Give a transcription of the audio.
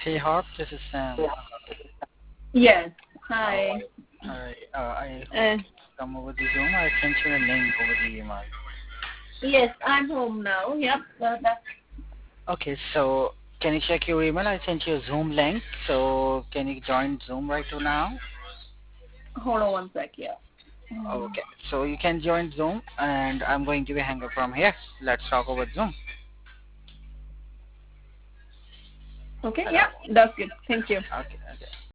Hey Hawk, this is Sam. Yes. How Hi. are you? Alright, I hope Uh, you come over the Zoom. I sent you a link over the email. yes, I'm home now. Yep. That's Okay, so can you check your email? I sent you a Zoom link. So can you join Zoom right now? hold on one sec. Yeah. Okay, so you can join Zoom, and I'm going to be hang up from here. Let's talk over Zoom. Okay. Hello. Yep. That's good. Thank you. Okay.